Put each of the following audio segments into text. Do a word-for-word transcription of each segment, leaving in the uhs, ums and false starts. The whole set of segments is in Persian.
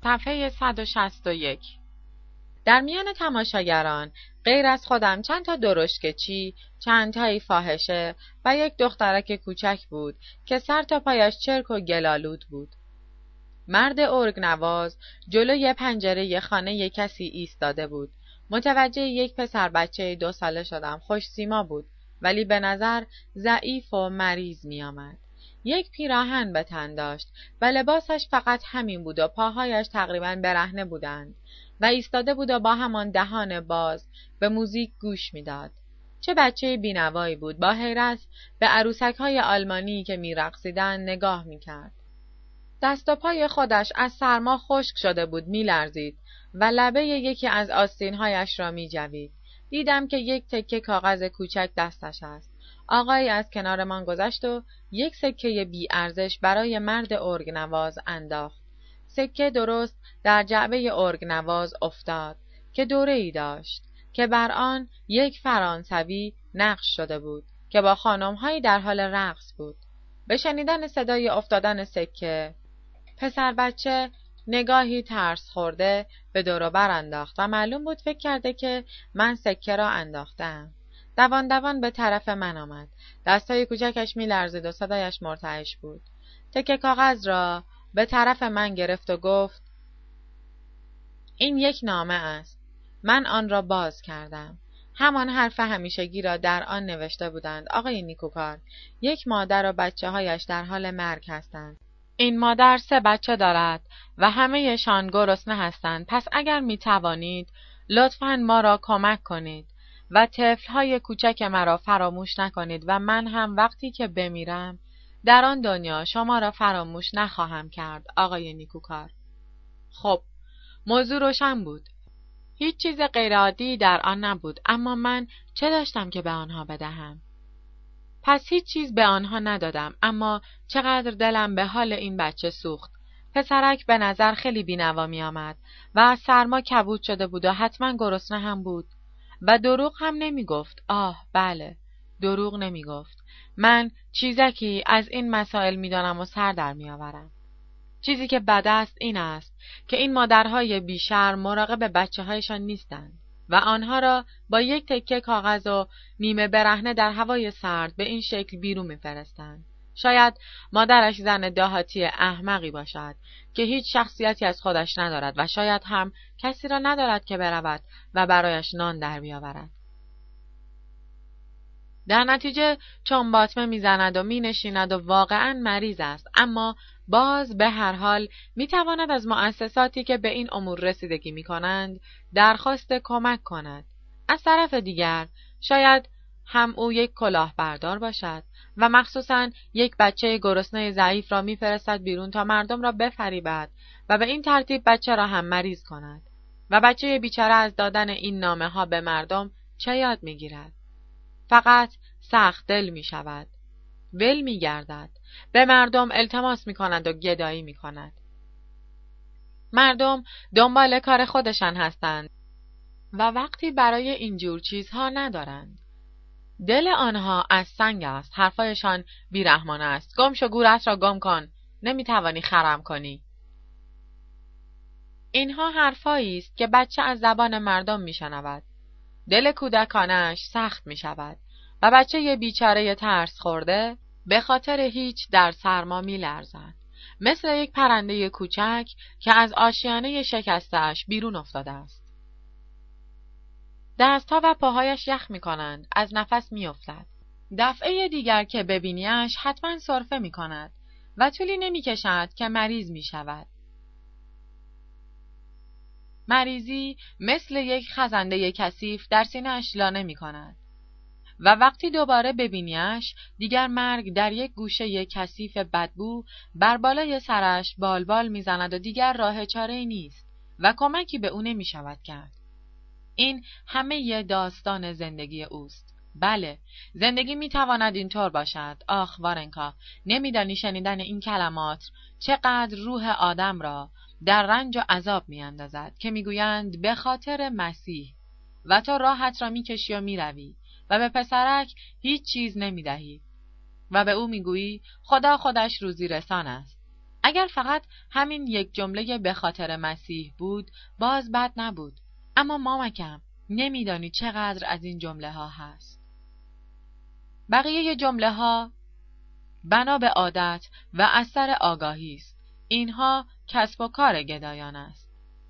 صفحه صد و شصت و یک. در میان تماشاگران غیر از خودم چند تا درشکچی، چند تایی فاحشه و یک دخترک کوچک بود که سر تا پایش چرک و گلالود بود. مرد ارگ نواز جلوی پنجره خانه کسی ایستاده بود. متوجه یک پسر بچه دو ساله شدم. خوش سیما بود ولی به نظر ضعیف و مریض می آمد. یک پیراهن به تن داشت و لباسش فقط همین بود و پاهایش تقریباً برهنه بودند و ایستاده بود و با همان دهان باز به موزیک گوش میداد. چه بچه بینوایی بود. با حیرت به عروسک‌های آلمانی که می‌رقصیدند نگاه می‌کرد. دست و پای خودش از سرما خشک شده بود، می‌لرزید و لبه یکی از آستین‌هایش را می‌جوید. دیدم که یک تکه کاغذ کوچک دستش است. آقایی از کنارمان گذشت و یک سکه بی ارزش برای مرد ارگ نواز انداخت. سکه درست در جعبه ارگ نواز افتاد که دوره‌ای داشت که بر آن یک فرانسوی نقش شده بود که با خانم‌هایی در حال رقص بود. به شنیدن صدای افتادن سکه، پسر بچه نگاهی ترس خورده به دور و بر انداخت و معلوم بود فکر کرده که من سکه را انداختم. دوان دوان به طرف من آمد. دستای کوچکش می لرزید و صدایش مرتعش بود. تکه کاغذ را به طرف من گرفت و گفت: این یک نامه است. من آن را باز کردم. همان حرف همیشگی را در آن نوشته بودند: آقای نیکوکار، یک مادر و بچه هایش در حال مرگ هستند. این مادر سه بچه دارد و همه‌شان گرسنه هستند. پس اگر می توانید لطفاً ما را کمک کنید و طفل‌های کوچک مرا فراموش نکنید و من هم وقتی که بمیرم در آن دنیا شما را فراموش نخواهم کرد، آقای نیکوکار. خب، موضوع روشن بود. هیچ چیز غیرعادی در آن نبود، اما من چه داشتم که به آنها بدهم؟ پس هیچ چیز به آنها ندادم، اما چقدر دلم به حال این بچه سوخت. پسرک به نظر خیلی بی‌نوا می آمد و از سرما کبود شده بود و حتما گرسنه هم بود و دروغ هم نمی گفت. آه بله، دروغ نمی گفت. من چیزکی از این مسائل می دانم و سر در می آورم. چیزی که بد است این است که این مادرهای بیشرم مراقب بچه هایشان نیستند و آنها را با یک تکه کاغذ و نیمه برهنه در هوای سرد به این شکل بیرون می‌فرستند. شاید مادرش زن دهاتی احمقی باشد که هیچ شخصیتی از خودش ندارد و شاید هم کسی را ندارد که برود و برایش نان در بیاورد. در نتیجه چون باطمه میزند و مینشیند و واقعاً مریض است، اما باز به هر حال میتواند از مؤسساتی که به این امور رسیدگی میکنند درخواست کمک کند. از طرف دیگر شاید هم او یک کلاهبردار باشد و مخصوصاً یک بچه گرسنه ضعیف را میفرستد بیرون تا مردم را بفریبد و به این ترتیب بچه را هم مریض کند و بچه بیچاره از دادن این نامه ها به مردم چه یاد میگیرد؟ فقط سخت دل می شود. ول می گردد. به مردم التماس می کند و گدایی می کند. مردم دنبال کار خودشان هستند و وقتی برای اینجور چیزها ندارند. دل آنها از سنگ است. حرفایشان بیرحمانه است. گم شو، گورت را گم کن. نمی توانی خرم کنی. اینها حرفایی است که بچه از زبان مردم می شنود. دل کودکانش سخت می شود و بچه ی بیچاره ترس خورده به خاطر هیچ در سرما می لرزد. مثل یک پرنده کوچک که از آشیانه شکسته‌اش بیرون افتاده است. دستها و پاهایش یخ می کنند. از نفس می افتد. دفعه دیگر که ببینیش حتما سرفه می کند و طولی نمی کشد که مریض می شود. مریضی مثل یک خزنده کثیف در سینه‌اش لانه می کند و وقتی دوباره ببینیش دیگر مرگ در یک گوشه کثیف بدبو بر بالای سرش بالبال می زند و دیگر راه چاره‌ای نیست و کمکی به او نمی شود کرد. این همه ی داستان زندگی اوست. بله، زندگی می تواند اینطور باشد. آخ وارنکا، نمیدانی شنیدن این کلمات چقدر روح آدم را در رنج و عذاب می اندازد که می گویند به خاطر مسیح و تو راحت را می کشی و می روی و به پسرک هیچ چیز نمی دهی و به او می گویی خدا خودش روزی رسان است. اگر فقط همین یک جمله به خاطر مسیح بود، باز بد نبود. اما مامکم، نمیدانی چقدر از این جمله ها هست. بقیه جمله ها بنا به عادت و اثر آگاهی است. اینها کسب و کار گدایان است.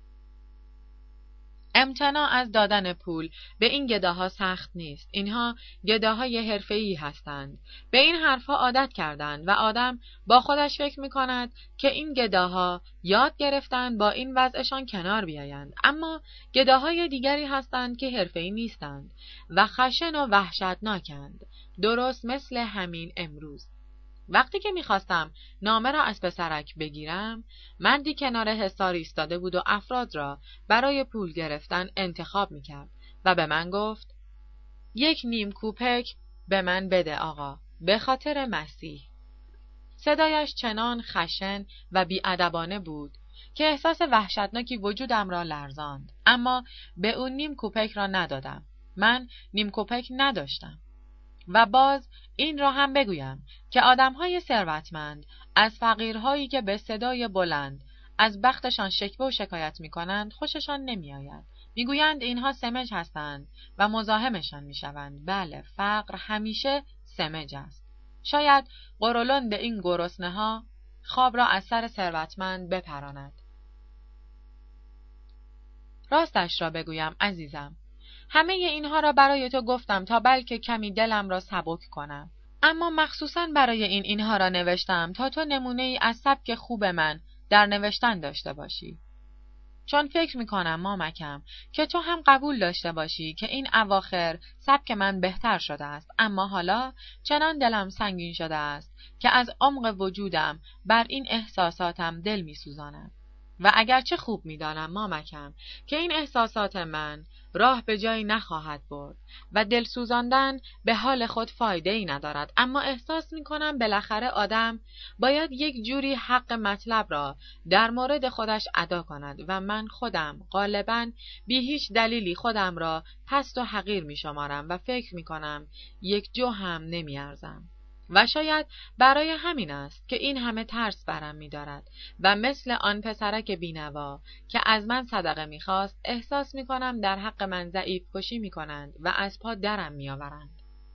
امتناع از دادن پول به این گداها سخت نیست. اینها گداهای حرفه‌ای هستند. به این حرفها عادت کردند و آدم با خودش فکر می‌کند که این گداها یاد گرفتند با این وضعشان کنار بیایند. اما گداهای دیگری هستند که حرفه‌ای نیستند و خشن و وحشتناکند. درست مثل همین امروز. وقتی که میخواستم نامه را از پسرک بگیرم، مردی کنار حصار ایستاده بود و افراد را برای پول گرفتن انتخاب میکرد و به من گفت یک نیم کوپک به من بده آقا، به خاطر مسیح. صدایش چنان خشن و بی‌ادبانه بود که احساس وحشتناکی وجودم را لرزاند، اما به اون نیم کوپک را ندادم. من نیم کوپک نداشتم. و باز این را هم بگویم که آدم‌های ثروتمند از فقیرهایی که به صدای بلند از بختشان شکوه و شکایت می‌کنند خوششان نمی‌آید. می‌گویند اینها سمج هستند و مزاحمشان می‌شوند. بله، فقر همیشه سمج است. شاید قرولند این گرسنه‌ها خواب را از سر ثروتمند بپراند. راستش را بگویم عزیزم، همه اینها را برای تو گفتم تا بلکه کمی دلم را سبک کنم. اما مخصوصاً برای این اینها را نوشتم تا تو نمونه ای از سبک خوب من در نوشتن داشته باشی. چون فکر می کنم مامکم که تو هم قبول داشته باشی که این اواخر سبک من بهتر شده است، اما حالا چنان دلم سنگین شده است که از عمق وجودم بر این احساساتم دل می سوزانم. و اگرچه خوب می دانم مامکم که این احساسات من راه به جایی نخواهد برد و دل سوزاندن به حال خود فایده ای ندارد، اما احساس می کنم بالاخره آدم باید یک جوری حق مطلب را در مورد خودش ادا کند و من خودم غالباً بی هیچ دلیلی خودم را پست و حقیر می شمارم و فکر می کنم یک جو هم نمی ارزم. و شاید برای همین است که این همه ترس برم می دارد و مثل آن پسرک بینوا که از من صدقه می خواست احساس می کنم در حق من ضعیف کشی می کنند و از پا درم می آورند.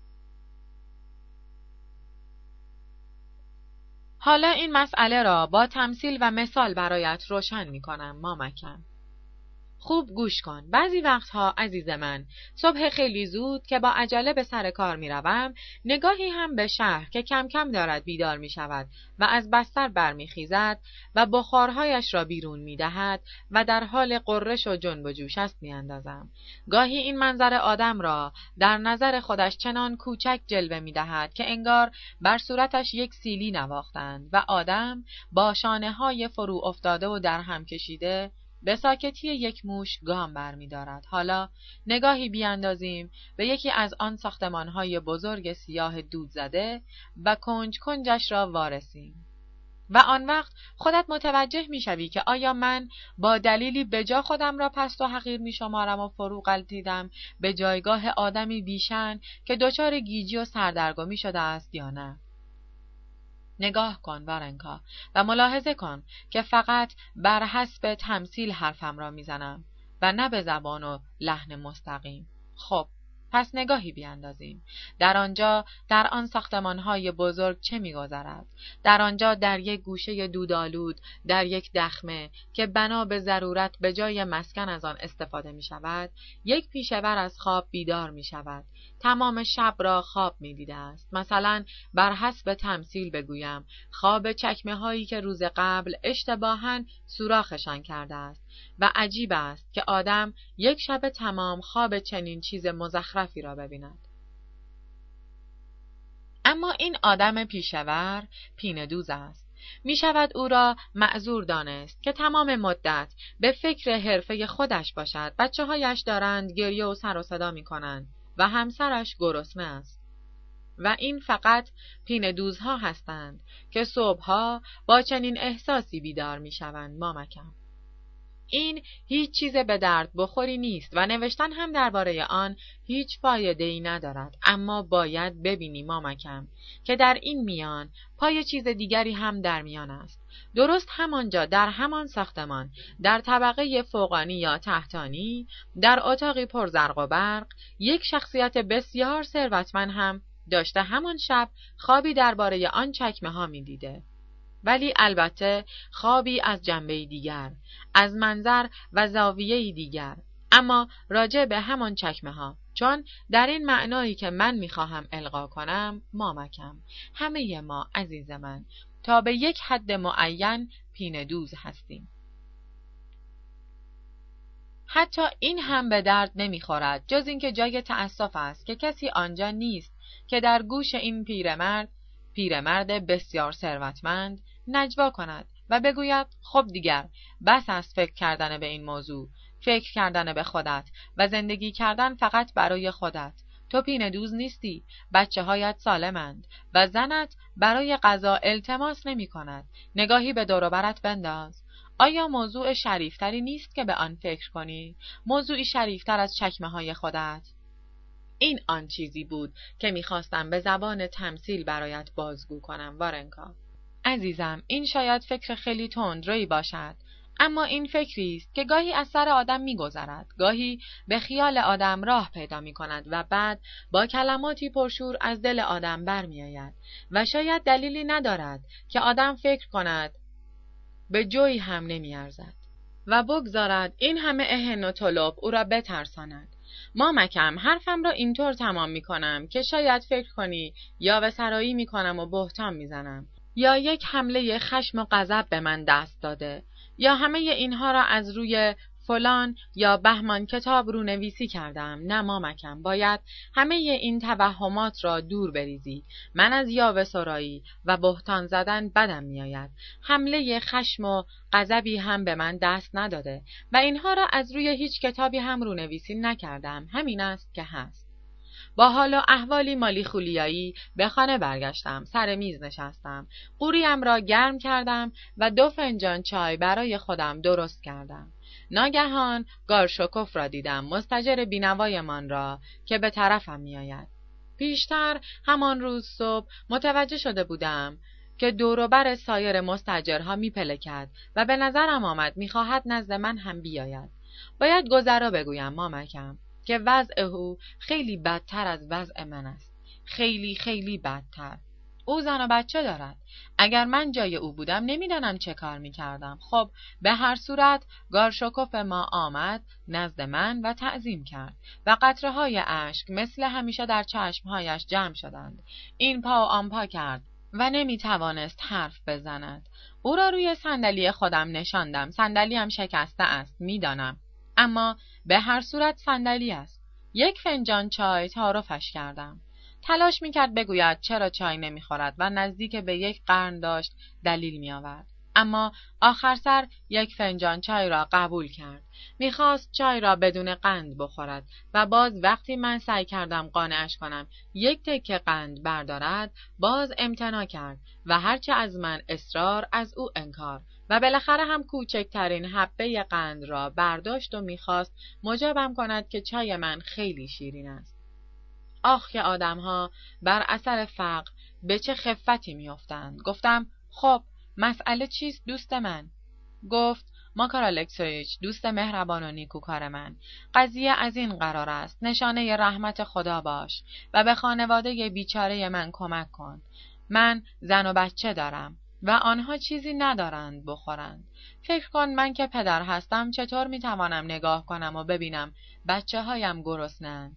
حالا این مسئله را با تمثیل و مثال برایت روشن می کنم مامکم. خوب گوش کن. بعضی وقتها عزیز من، صبح خیلی زود که با عجله به سر کار می روم، نگاهی هم به شهر که کم کم دارد بیدار می شود و از بستر برمی خیزد و بخارهایش را بیرون می دهد و در حال قررش و جنب و جوش است می اندازم. گاهی این منظر آدم را در نظر خودش چنان کوچک جلوه می دهد که انگار بر صورتش یک سیلی نواختند و آدم با شانه های فرو افتاده و در هم کشیده به ساکتی یک موش گام برمی دارد. حالا نگاهی بیاندازیم به یکی از آن ساختمان‌های بزرگ سیاه دود زده و کنج کنجش را وارسیم. و آن وقت خودت متوجه می شوی که آیا من با دلیلی بجا خودم را پست و حقیر می شمارم و فرو غلطیدم به جایگاه آدمی بیشن که دچار گیجی و سردرگمی شده است یا نه؟ نگاه کن وارنکا و ملاحظه کن که فقط بر حسب تمثیل حرفم را میزنم و نه به زبان و لحن مستقیم. خب پس نگاهی بیاندازیم. در آنجا در آن ساختمان‌های بزرگ چه می‌گذرد؟ در آنجا در یک گوشه دودآلود، در یک دخمه که بنا به ضرورت به جای مسکن از آن استفاده می‌شود، یک پیشور از خواب بیدار می‌شود. تمام شب را خواب می‌دیده است. مثلا بر حسب تمثیل بگویم، خواب چکمه‌هایی که روز قبل اشتباهاً سوراخشان کرده است. و عجیب است که آدم یک شب تمام خواب چنین چیز مزخرفی را ببیند. اما این آدم پیشور پینه دوز است. می شود او را معذور دانست که تمام مدت به فکر حرفه خودش باشد. بچه هایش دارند گریه و سر و صدا می کنند و همسرش گرسنه است. و این فقط پینه دوزها هستند که صبحها با چنین احساسی بیدار می شوند مامکم. این هیچ چیز به درد بخوری نیست و نوشتن هم درباره آن هیچ فایده‌ای ندارد، اما باید ببینی مامکم که در این میان پای چیز دیگری هم در میان است. درست همانجا در همان ساختمان، در طبقه فوقانی یا تحتانی، در اتاقی پر زرق و برق، یک شخصیت بسیار ثروتمند هم داشته همان شب خوابی درباره آن چکمه ها می دیده. ولی البته خوابی از جنبه دیگر، از منظر و زاویه دیگر، اما راجع به همان چکمه ها، چون در این معنایی که من میخواهم القا کنم مامکم، همه ما عزیز من تا به یک حد معین پینه دوز هستیم. حتی این هم به درد نمیخورد، جز اینکه جای تأسف است که کسی آنجا نیست که در گوش این پیرمرد، پیرمرد بسیار ثروتمند، نجوا کند و بگوید خب دیگر بس است فکر کردن به این موضوع، فکر کردن به خودت و زندگی کردن فقط برای خودت. تو پینه دوز نیستی، بچه هایت سالمند و زنت برای غذا التماس نمی کند. نگاهی به دور و برت بنداز. آیا موضوع شریفتری نیست که به آن فکر کنی؟ موضوعی شریفتر از چکمه های خودت؟ این آن چیزی بود که میخواستم به زبان تمثیل برایت بازگو کنم وارنکا. عزیزم، این شاید فکر خیلی تندرویی باشد، اما این فکری است که گاهی از سر آدم میگذرد، گاهی به خیال آدم راه پیدا میکند و بعد با کلماتی پرشور از دل آدم برمیآید و شاید دلیلی ندارد که آدم فکر کند به جوی هم نمیارزد و بگذارد این همه اهن و طلب او را بترساند. مامکم، حرفم را اینطور تمام میکنم که شاید فکر کنی یا به سرایی میکنم و بهتان میزنم، یا یک حمله خشم و غضب به من دست داده، یا همه اینها را از روی فلان یا بهمان کتاب رو نویسی کردم. نه مامکم، باید همه این توهمات را دور بریزی. من از یاوه سرایی و بهتان زدن بدم میآید. حمله خشم و غضبی هم به من دست نداده و اینها را از روی هیچ کتابی هم رو نویسی نکردم. همین است که هست. با حال و احوالی مالی خولیایی به خانه برگشتم، سر میز نشستم، قوریم را گرم کردم و دو فنجان چای برای خودم درست کردم. ناگهان گارشوکوف را دیدم، مستاجر بینوایمان را که به طرفم می آید. پیشتر همان روز صبح متوجه شده بودم که دوروبر سایر مستاجرها می پلکد و به نظرم آمد می خواهد نزد من هم بیاید. باید گذرا بگویم مامکم که وضع او خیلی بدتر از وضع من است. خیلی خیلی بدتر. او زن و بچه دارد. اگر من جای او بودم نمیدانم چه کار میکردم. خب به هر صورت گارشوکوف ما آمد نزد من و تعظیم کرد و قطره های اشک مثل همیشه در چشمهایش جمع شدند. این پا و آن پا کرد و نمیتوانست حرف بزند. او را روی صندلی خودم نشاندم. صندلیم شکسته است میدانم، اما به هر صورت صندلی است. یک فنجان چای تعارفش کردم. تلاش میکرد بگوید چرا چای نمیخورد و نزدیک به یک قرن داشت دلیل میآورد، اما آخر سر یک فنجان چای را قبول کرد. میخواست چای را بدون قند بخورد و باز وقتی من سعی کردم قانعش کنم یک تکه قند بردارد باز امتناع کرد و هرچه از من اصرار از او انکار و بالاخره هم کوچکترین حبه قند را برداشت و میخواست مجابم کند که چای من خیلی شیرین است. آخ که آدم‌ها بر اثر فقر به چه خفتی میافتند. گفتم خب مسئله چیست دوست من؟ گفت ماکار الکسیویچ، دوست مهربان و نیکوکار من، قضیه از این قرار است، نشانه رحمت خدا باش و به خانواده بیچاره من کمک کن. من زن و بچه دارم و آنها چیزی ندارند بخورند. فکر کن من که پدر هستم چطور میتوانم نگاه کنم و ببینم بچه هایم گرسنه‌اند.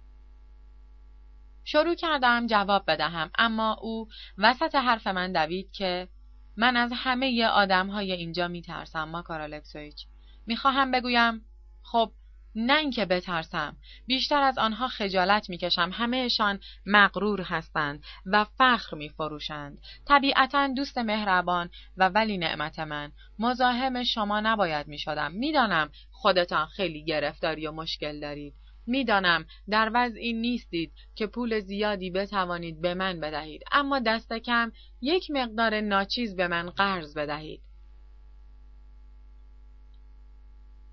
شروع کردم جواب بدهم، اما او وسط حرف من دوید که من از همه آدم‌های اینجا میترسم ماکار الکسیویچ. میخواهم بگویم خب نه اینکه بترسم، بیشتر از آنها خجالت میکشم. همهشان مغرور هستند و فخر میفروشند. طبیعتاً دوست مهربان و ولی نعمت من، مزاحم شما نباید میشدم. میدانم خودتان خیلی گرفتاری و مشکل دارید. میدانم در وضعی نیستید که پول زیادی بتوانید به من بدهید، اما دست کم یک مقدار ناچیز به من قرض بدهید.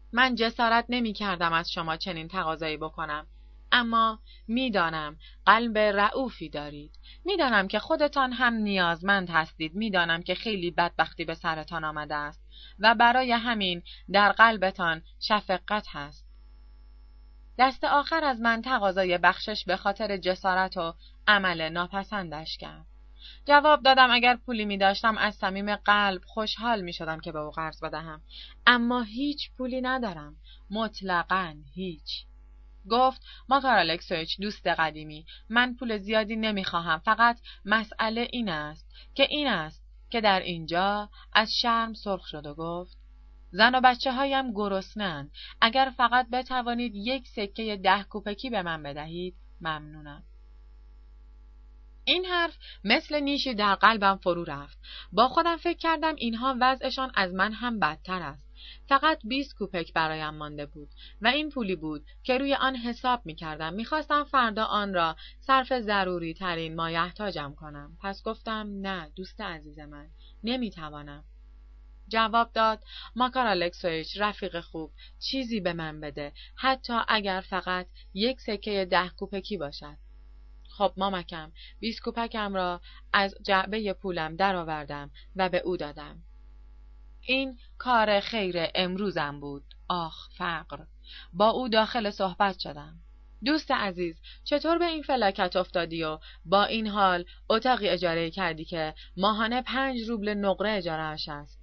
من جسارت نمی کردم از شما چنین تقاضایی بکنم، اما میدانم قلب رئوفی دارید. میدانم که خودتان هم نیازمند هستید. میدانم که خیلی بدبختی به سرتان آمده است و برای همین در قلبتان شفقت هست. دست آخر از من تقاضای بخشش به خاطر جسارت و عمل ناپسندش کرد. جواب دادم اگر پولی می داشتم از صمیم قلب خوشحال می شدم که به او قرض بدهم، اما هیچ پولی ندارم، مطلقاً هیچ. گفت ماکار الکسیویچ دوست قدیمی، من پول زیادی نمی خواهم، فقط مسئله این است که این است که در اینجا از شرم سرخ شد و گفت زن و بچه هایم گرسنه‌اند، اگر فقط بتوانید یک سکه ده کوپکی به من بدهید ممنونم. این حرف مثل نیشی در قلبم فرو رفت. با خودم فکر کردم اینها وضعشان از من هم بدتر است. فقط بیست کوپک برایم مانده بود و این پولی بود که روی آن حساب می کردم. می خواستم فردا آن را صرف ضروری ترین مایحتاجم کنم. پس گفتم نه دوست عزیز من، نمی توانم. جواب داد ماکار الکسیویچ رفیق خوب، چیزی به من بده، حتی اگر فقط یک سکه ده کوپکی باشد. خب مامکم، بیست کوپکم را از جعبه پولم درآوردم و به او دادم. این کار خیر امروزم بود. آخ فقر. با او داخل صحبت شدم. دوست عزیز، چطور به این فلاکت افتادی و با این حال اتاقی اجاره کردی که ماهانه پنج روبل نقره اجاره‌اش است؟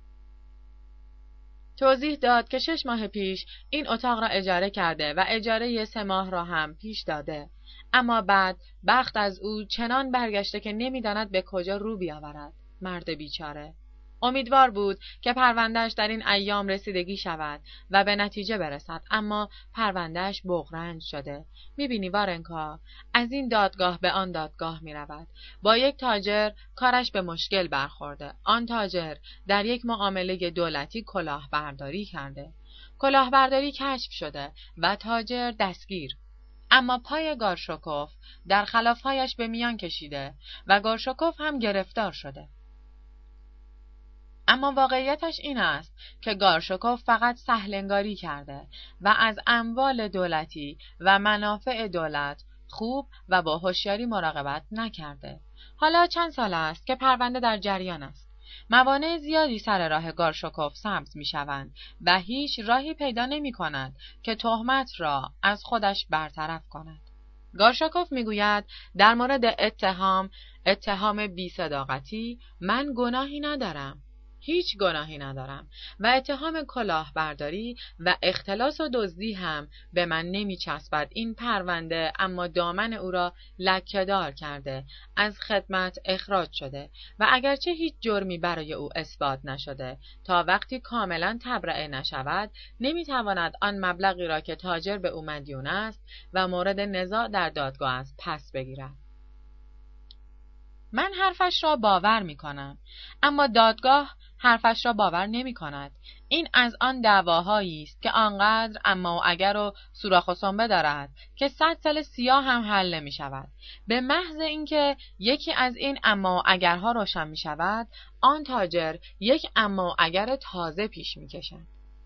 توضیح داد که شش ماه پیش این اتاق را اجاره کرده و اجاره سه ماه را هم پیش داده، اما بعد بخت از او چنان برگشته که نمی‌داند به کجا رو بیاورد. مرد بیچاره. امیدوار بود که پروندهش در این ایام رسیدگی شود و به نتیجه برسد، اما پروندهش بغرنج شده. میبینی وارنکا، از این دادگاه به آن دادگاه میرود. با یک تاجر کارش به مشکل برخورده. آن تاجر در یک معامله دولتی کلاهبرداری کرده. کلاهبرداری کشف شده و تاجر دستگیر. اما پای گارشوکوف در خلافهایش به میان کشیده و گارشوکوف هم گرفتار شده. اما واقعیتش این است که گارشوکوف فقط سهلنگاری کرده و از اموال دولتی و منافع دولت خوب و با هوشیاری مراقبت نکرده. حالا چند سال است که پرونده در جریان است. موانع زیادی سر راه گارشوکوف سبز می شوند و هیچ راهی پیدا نمی کند که تهمت را از خودش برطرف کند. گارشوکوف می گوید در مورد اتهام اتهام بی‌صداقتی من گناهی ندارم. هیچ گناهی ندارم و اتهام کلاهبرداری و اختلاس و دزدی هم به من نمی چسبد. این پرونده اما دامن او را لکه‌دار کرده، از خدمت اخراج شده و اگرچه هیچ جرمی برای او اثبات نشده، تا وقتی کاملا تبرئه نشود نمی تواند آن مبلغی را که تاجر به او مدیون است و مورد نزاع در دادگاه است پس بگیرد. من حرفش را باور می کنم، اما دادگاه حرفش را باور نمی کند. این از آن دعواهایی است که آنقدر اما و اگر و سوراخ و سنبه دارد که صد سال سیاه هم حل نمی شود. به محض اینکه یکی از این اما و اگرها روشن می شود، آن تاجر یک اما و اگر تازه پیش می کشد.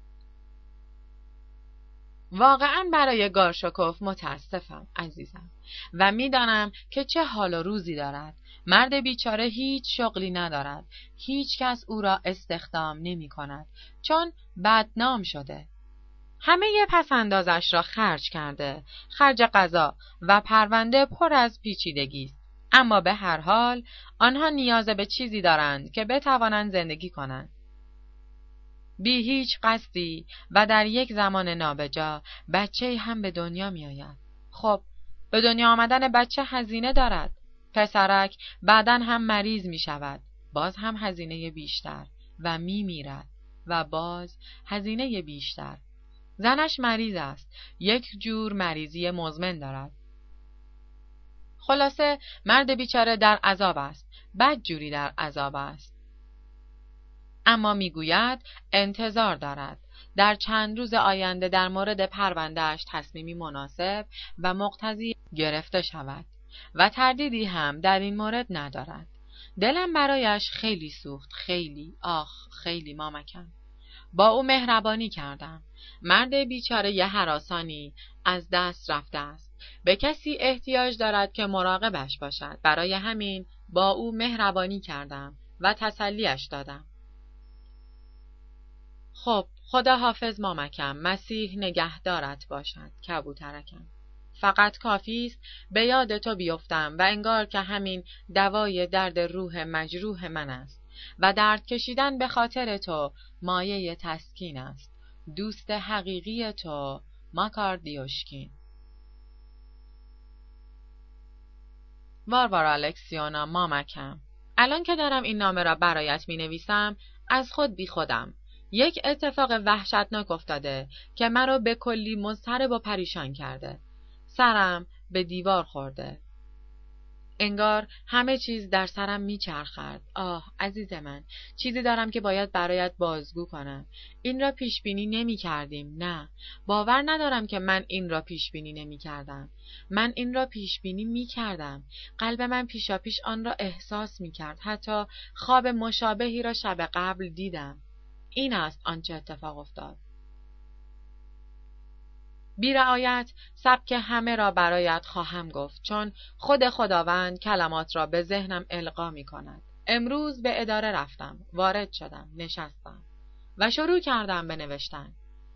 واقعا برای گارشوکوف متاسفم عزیزم و میدانم که چه حال و روزی دارد. مرد بیچاره هیچ شغلی ندارد. هیچ کس او را استخدام نمی کند چون بدنام شده. همه پسندازش را خرج کرده، خرج غذا و پرونده پر از پیچیدگی است. اما به هر حال آنها نیاز به چیزی دارند که بتوانند زندگی کنند. بی هیچ قصدی و در یک زمان نابجا بچه هم به دنیا می آید. خب به دنیا آمدن بچه هزینه دارد. پسرک بعداً هم مریض می شود، باز هم هزینه بیشتر و می میرد و باز هزینه بیشتر. زنش مریض است، یک جور مریضی مزمن دارد. خلاصه مرد بیچاره در عذاب است، بد جوری در عذاب است. اما میگوید انتظار دارد در چند روز آینده در مورد پروندهش تصمیمی مناسب و مقتضی گرفته شود و تردیدی هم در این مورد ندارد. دلم برایش خیلی سوخت، خیلی، آخ خیلی مامکم. با او مهربانی کردم. مرد بیچاره یه هراسانی از دست رفته است. به کسی احتیاج دارد که مراقبش باشد. برای همین با او مهربانی کردم و تسلیش دادم. خب، خدا حافظ مامکم، مسیح نگهدارت باشد کبوترکم. فقط کافی است به یاد تو بیفتم و انگار که همین دوای درد روح مجروح من است و درد کشیدن به خاطر تو مایه تسکین است. دوست حقیقی تو، ماکار دیوشکین. واروارا الکسیونا مامکم، الان که دارم این نامه را برایت می نویسم از خود بی خودم. یک اتفاق وحشتناک افتاده که مرا به کلی مضطرب و پریشان کرده. سرم به دیوار خورده. انگار همه چیز در سرم میچرخد. آه عزیز من، چیزی دارم که باید برایت بازگو کنم. این را پیش بینی نمی کردیم. نه، باور ندارم که من این را پیش بینی نمی کردم. من این را پیش بینی می کردم. قلب من پیشا پیش آن را احساس می کرد. حتی خواب مشابهی را شب قبل دیدم. این است آنچه اتفاق افتاد. بی رعایت سبک همه را برایت خواهم گفت، چون خود خداوند کلمات را به ذهنم القا می کند. امروز به اداره رفتم، وارد شدم، نشستم و شروع کردم به نوشتن.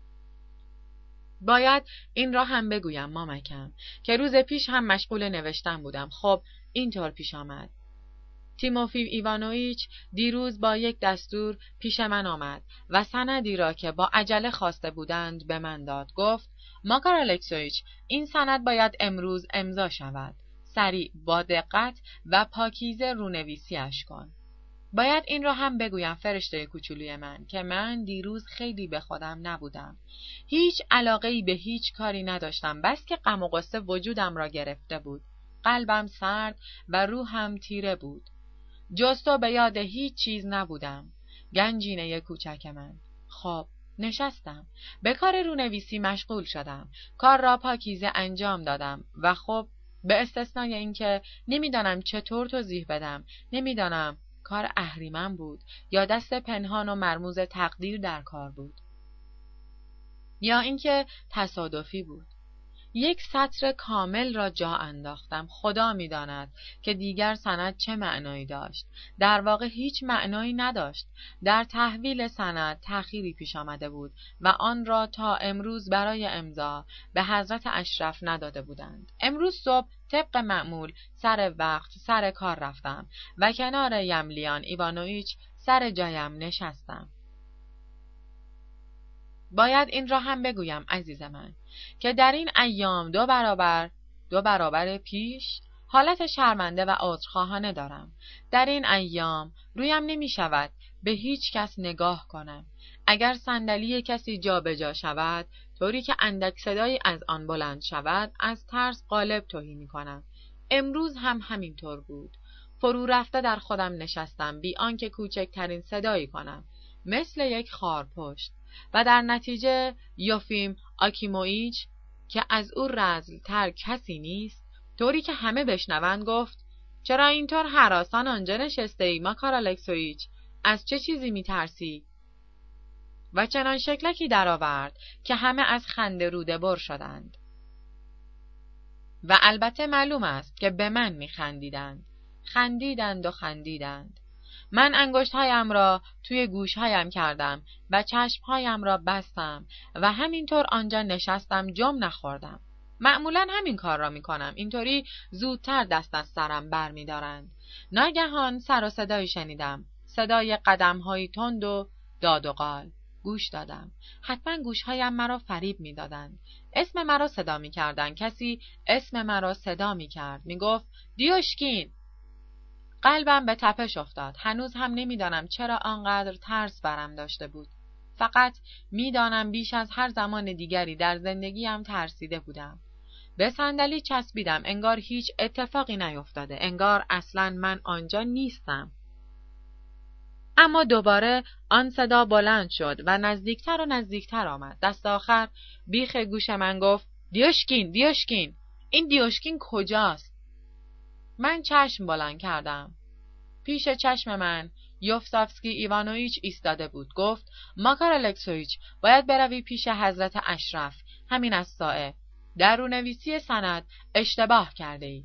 باید این را هم بگویم مامکم که روز پیش هم مشغول نوشتن بودم. خب اینطور پیش آمد. تیموفی ایوانویچ دیروز با یک دستور پیش من آمد و سندی را که با عجله خواسته بودند به من داد. گفت ماکار الکسیویچ، این سند باید امروز امضا شود. سریع، با دقت و پاکیزه رونویسیش کن. باید این را هم بگویم فرشته کوچولوی من که من دیروز خیلی به خودم نبودم. هیچ علاقه‌ای به هیچ کاری نداشتم، بس که غم و غصه وجودم را گرفته بود. قلبم سرد و روحم تیره بود. جز تو به یاد هیچ چیز نبودم. گنجینه کوچک من. خب نشستم. به کار رونویسی مشغول شدم. کار را پاکیزه انجام دادم و خب به استثنای اینکه نمیدانم چطور توضیح بدم، نمیدانم کار اهریمن بود یا دست پنهان و مرموز تقدیر در کار بود یا اینکه تصادفی بود. یک سطر کامل را جا انداختم. خدا می‌داند که دیگر سند چه معنایی داشت. در واقع هیچ معنایی نداشت. در تحویل سند تأخیری پیش آمده بود و آن را تا امروز برای امضا به حضرت اشرف نداده بودند. امروز صبح طبق معمول سر وقت سر کار رفتم و کنار یملیان ایوانویچ سر جایم نشستم. باید این را هم بگویم عزیز من که در این ایام دو برابر دو برابر پیش حالت شرمنده و عذرخواهانه دارم. در این ایام رویم نمی شود به هیچ کس نگاه کنم. اگر صندلی کسی جا به جا شود طوری که اندک صدایی از آن بلند شود از ترس قالب تهی می کنم. امروز هم همین طور بود. فرو رفته در خودم نشستم بی آنکه کوچکترین صدایی کنم، مثل یک خارپشت. و در نتیجه یوفیم آکیمویچ که از او رذل تر کسی نیست، طوری که همه بشنوند گفت چرا اینطور هراسان آنجا نشسته ای ماکار الکسیویچ؟ از چه چیزی میترسی؟ و چنان شکلکی درآورد که همه از خنده روده بر شدند. و البته معلوم است که به من میخندیدند. خندیدند و خندیدند. من انگشت‌هایم را توی گوش‌هایم کردم و چشم‌هایم را بستم و همینطور آنجا نشستم، جم نخوردم. معمولاً همین کار را می‌کنم. اینطوری زودتر دست از سرم برمی‌دارند. ناگهان سر و صدایی شنیدم. صدای قدم‌هایی تند و داد و قال. گوش دادم. حتما گوش‌هایم مرا فریب می‌دادند. اسم مرا صدا می‌کردند. کسی اسم مرا صدا می‌کرد. می‌گفت دیوشکین. قلبم به تپش افتاد. هنوز هم نمیدانم چرا آنقدر ترس برم داشته بود. فقط میدانم بیش از هر زمان دیگری در زندگیم ترسیده بودم. به صندلی چسبیدم، انگار هیچ اتفاقی نیفتاده، انگار اصلاً من آنجا نیستم. اما دوباره آن صدا بلند شد و نزدیکتر و نزدیکتر آمد. دست آخر بیخ گوش من گفت دیوشکین، دیوشکین، این دیوشکین کجاست؟ من چشم بلند کردم. پیش چشم من یوفسافسکی ایوانویچ ایستاده بود. گفت: ماکار الکسویچ، باید بروی پیش حضرت اشرف، همین از ساعه. در رونویسی سند اشتباه کرده ای.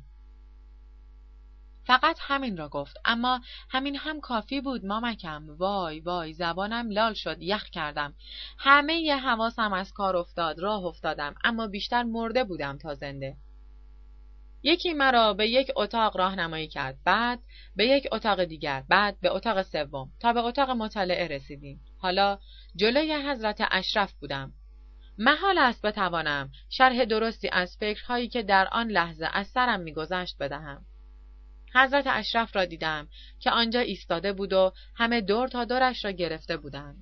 فقط همین را گفت، اما همین هم کافی بود مامکم. وای وای، زبانم لال شد، یخ کردم. همه ی حواسم از کار افتاد، راه افتادم، اما بیشتر مرده بودم تا زنده. یکی مرا به یک اتاق راهنمایی کرد، بعد به یک اتاق دیگر، بعد به اتاق سوم، تا به اتاق مطالعه رسیدیم. حالا جلوی حضرت اشرف بودم. محال است بتوانم شرح درستی از فکرهایی که در آن لحظه از سرم می‌گذشت بدهم. حضرت اشرف را دیدم که آنجا ایستاده بود و همه دور تا دورش را گرفته بودند.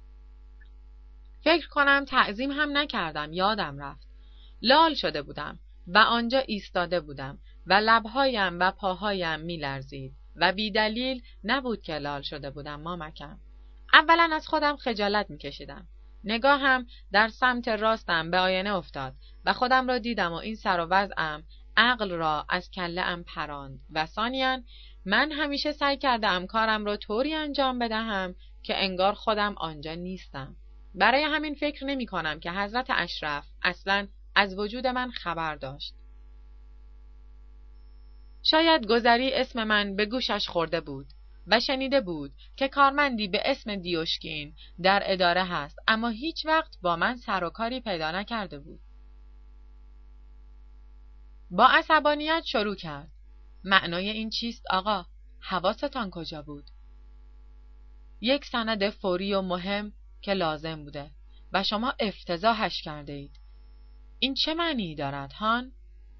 فکر کنم تعظیم هم نکردم، یادم رفت. لال شده بودم و آنجا ایستاده بودم و لبهایم و پاهایم می لرزید و بی دلیل نبود که لال شده بودم مامکم. اولا از خودم خجالت می کشیدم. نگاهم در سمت راستم به آینه افتاد و خودم را دیدم و این سر و وضعم عقل را از کله ام پراند و ثانیاً من همیشه سعی کردم کارم را طوری انجام بدهم که انگار خودم آنجا نیستم. برای همین فکر نمی کنم که حضرت اشرف اصلاً از وجود من خبر داشت. شاید گذری اسم من به گوشش خورده بود و شنیده بود که کارمندی به اسم دیوشکین در اداره هست، اما هیچ وقت با من سر و کاری پیدا نکرده بود. با عصبانیت شروع کرد: معنای این چیست آقا؟ حواستان کجا بود؟ یک سند فوری و مهم که لازم بوده و شما افتضاحش کرده اید. این چه معنی دارد هان؟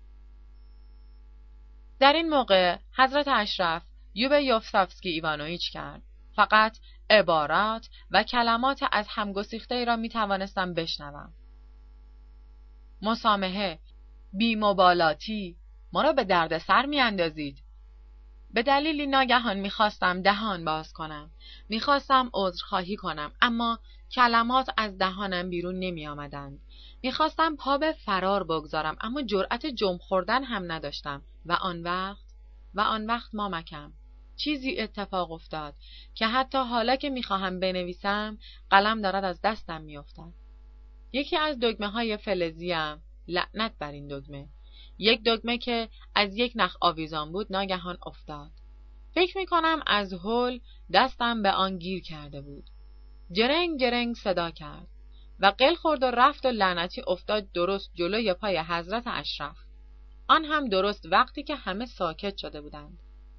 در این موقع حضرت اشرف یوب یوفسافسکی ایوانویچ کرد. فقط عبارات و کلمات از همگسیخته را می توانستم بشنوم. مسامحه، بی‌مبالاتی، ما را به درد سر می اندازید. به دلیلی ناگهان می خواستم دهان باز کنم. می خواستم عذرخواهی کنم، اما کلمات از دهانم بیرون نمی آمدند. می خواستم پا به فرار بگذارم، اما جرأت جم خوردن هم نداشتم. و آن وقت و آن وقت مامکم چیزی اتفاق افتاد که حتی حالا که می خواهم بنویسم قلم دارد از دستم می افتد. یکی از دگمه های فلزیم، لعنت بر این دگمه، یک دگمه که از یک نخ آویزان بود ناگهان افتاد. فکر می کنم از هول دستم به آن گیر کرده بود. جرنگ جرنگ صدا کرد و قل خورد و رفت و لعنتی افتاد درست جلوی پای حضرت اشرف. آن هم درست وقتی که همه ساکت شده بودند.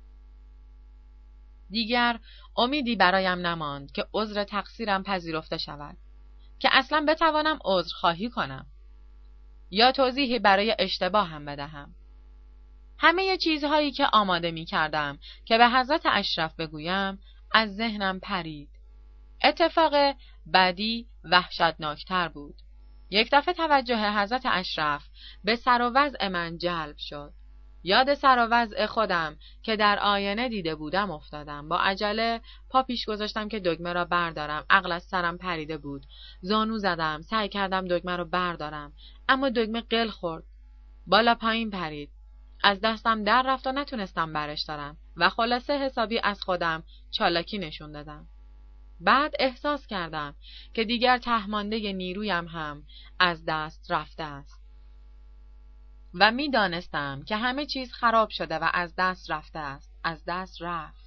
دیگر امیدی برایم نماند که عذر تقصیرم پذیرفته شود، که اصلا بتوانم عذرخواهی کنم یا توضیحی برای اشتباهم بدهم. همه چیزهایی که آماده می کردم که به حضرت اشرف بگویم از ذهنم پرید. اتفاق بعدی وحشتناکتر بود. یک دفعه توجه حضرت اشرف به سر و وضع من جلب شد. یاد سر و وضع خودم که در آینه دیده بودم افتادم. با عجله پا پیش گذاشتم که دگمه را بردارم. عقل از سرم پریده بود. زانو زدم، سعی کردم دگمه را بردارم، اما دگمه قل خورد. بالا پایین پرید. از دستم در رفت و نتونستم برش دارم و خلاصه حسابی از خودم چالاکی نشون دادم. بعد احساس کردم که دیگر تهمانده نیرویم هم از دست رفته است و می دانستم که همه چیز خراب شده و از دست رفته است. از دست رفت.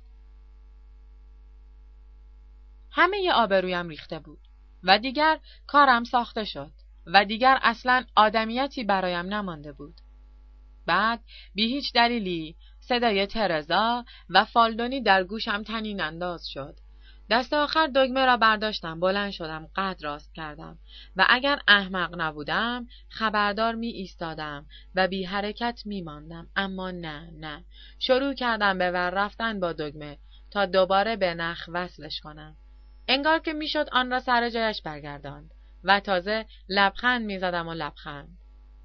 همه ی آبرویم ریخته بود و دیگر کارم ساخته شد و دیگر اصلاً آدمیتی برایم نمانده بود. بعد بی هیچ دلیلی صدای ترزا و فالدونی در گوشم طنین انداز شد. دست آخر دگمه را برداشتم، بلند شدم، قد راست کردم و اگر احمق نبودم خبردار می ایستادم و بی حرکت می ماندم. اما نه نه شروع کردم به ور رفتن با دگمه تا دوباره به نخ وصلش کنم. انگار که می شد آن را سر جایش برگرداند و تازه لبخند می زدم و لبخند.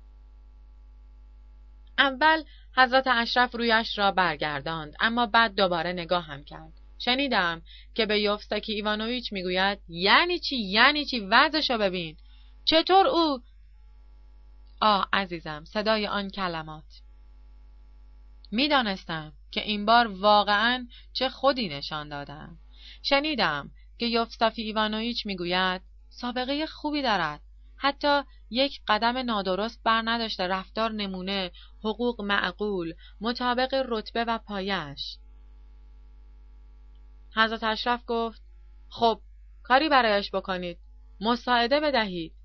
اول حضرت اشرف رویش را برگرداند، اما بعد دوباره نگاهم کرد. شنیدم که به یوفسکی ایوانویچ میگوید یعنی چی؟ یعنی چی؟ وضعشو ببین. چطور او؟ آه عزیزم، صدای آن کلمات. میدانستم که این بار واقعاً چه خودی نشان دادم. شنیدم که یوستافی ایوانویچ میگوید سابقه خوبی دارد. حتی یک قدم نادرست بر نداشته، رفتار نمونه، حقوق معقول، مطابق رتبه و پایش. حضرت اشرف گفت خب کاری برایش بکنید، مساعده بدهید.